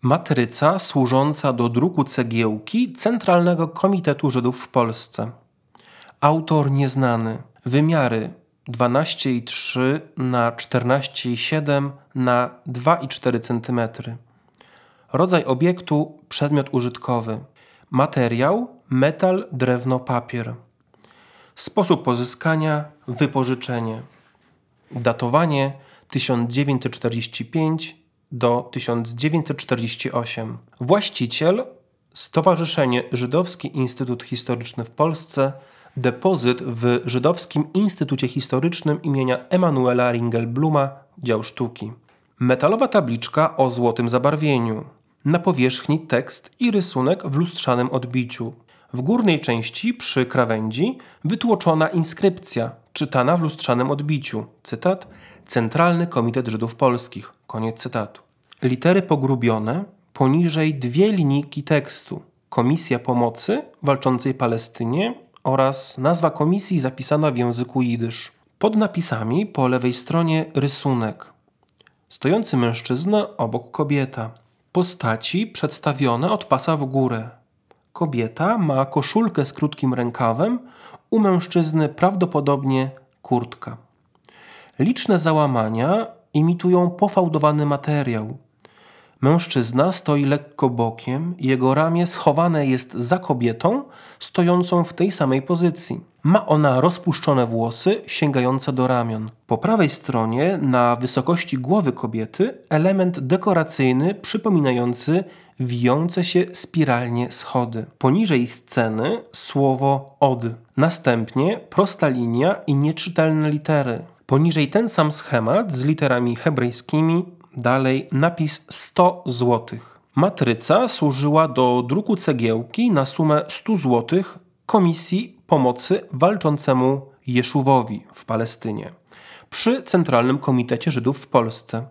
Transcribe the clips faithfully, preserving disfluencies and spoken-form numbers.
Matryca służąca do druku cegiełki Centralnego Komitetu Żydów w Polsce. Autor nieznany. Wymiary dwanaście i trzy na czternaście i siedem na dwa i cztery centymetry. Rodzaj obiektu przedmiot użytkowy. Materiał metal, drewno, papier. Sposób pozyskania wypożyczenie. Datowanie tysiąc dziewięćset czterdzieści pięć do tysiąc dziewięćset czterdzieści osiem. Właściciel Stowarzyszenie Żydowski Instytut Historyczny w Polsce. Depozyt w Żydowskim Instytucie Historycznym imienia Emanuela Ringelbluma, dział sztuki. Metalowa tabliczka o złotym zabarwieniu. Na powierzchni tekst i rysunek w lustrzanym odbiciu. W górnej części przy krawędzi wytłoczona inskrypcja, czytana w lustrzanym odbiciu. Cytat: Centralny Komitet Żydów Polskich. Koniec cytatu. Litery pogrubione, poniżej dwie linijki tekstu. Komisja Pomocy Walczącej Palestynie oraz nazwa komisji zapisana w języku jidysz. Pod napisami po lewej stronie rysunek. Stojący mężczyzna, obok kobieta. Postaci przedstawione od pasa w górę. Kobieta ma koszulkę z krótkim rękawem, u mężczyzny prawdopodobnie kurtka. Liczne załamania imitują pofałdowany materiał. Mężczyzna stoi lekko bokiem, jego ramię schowane jest za kobietą, stojącą w tej samej pozycji. Ma ona rozpuszczone włosy sięgające do ramion. Po prawej stronie, na wysokości głowy kobiety, element dekoracyjny przypominający wijące się spiralnie schody. Poniżej sceny słowo od. Następnie prosta linia i nieczytelne litery. Poniżej ten sam schemat z literami hebrajskimi. Dalej napis sto złotych. Matryca służyła do druku cegiełki na sumę sto złotych Komisji Pomocy Walczącemu Jeszuwowi w Palestynie przy Centralnym Komitecie Żydów w Polsce.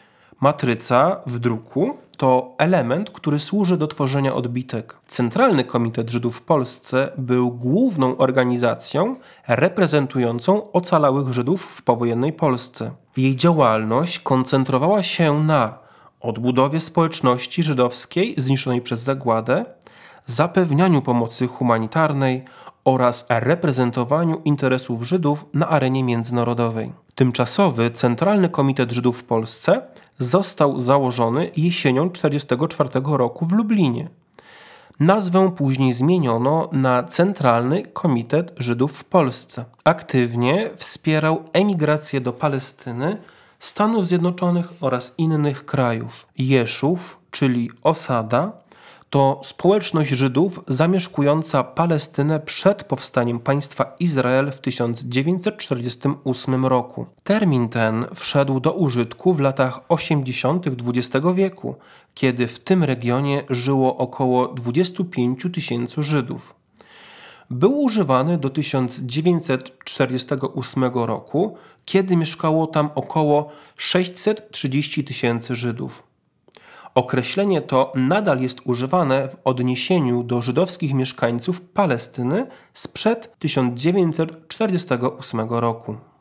Matryca w druku to element, który służy do tworzenia odbitek. Centralny Komitet Żydów w Polsce był główną organizacją reprezentującą ocalałych Żydów w powojennej Polsce. Jej działalność koncentrowała się na odbudowie społeczności żydowskiej zniszczonej przez zagładę, zapewnianiu pomocy humanitarnej oraz reprezentowaniu interesów Żydów na arenie międzynarodowej. Tymczasowy Centralny Komitet Żydów w Polsce został założony jesienią tysiąc dziewięćset czterdziestego czwartego roku w Lublinie. Nazwę później zmieniono na Centralny Komitet Żydów w Polsce. Aktywnie wspierał emigrację do Palestyny, Stanów Zjednoczonych oraz innych krajów. Jeszów, czyli osada, to społeczność Żydów zamieszkująca Palestynę przed powstaniem państwa Izrael w tysiąc dziewięćset czterdziestym ósmym roku. Termin ten wszedł do użytku w latach osiemdziesiątych dwudziestego wieku, kiedy w tym regionie żyło około dwadzieścia pięć tysięcy Żydów. Był używany do tysiąc dziewięćset czterdziestego ósmego roku, kiedy mieszkało tam około sześćset trzydzieści tysięcy Żydów. Określenie to nadal jest używane w odniesieniu do żydowskich mieszkańców Palestyny sprzed tysiąc dziewięćset czterdziestego ósmego roku.